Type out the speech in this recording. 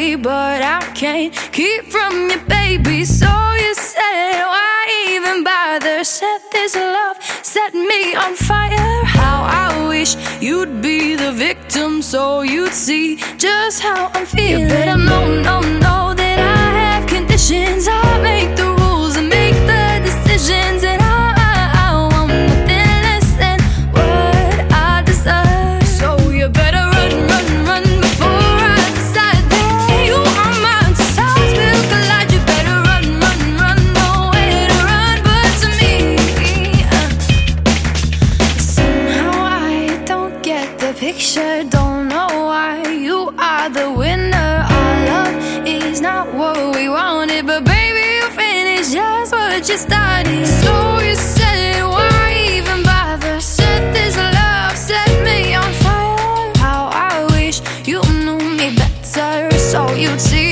me, but I can't keep from you, baby. So you said, why even bother? Said this love set me on fire. How I wish you'd be the victim, so you'd see just how I'm feeling. You better know that I have conditions. I make the rules and make the decisions, and I want nothing less than what I deserve. So you better run before I decide that you are mine. Stars will collide. You better run, nowhere to run but to me. Somehow I don't get the picture, don't know why you are the winner. Our love is not what we wanted, but baby, you finished just what you started. So you said, why even bother? Said this love set me on fire. How I wish you knew me better, so you'd see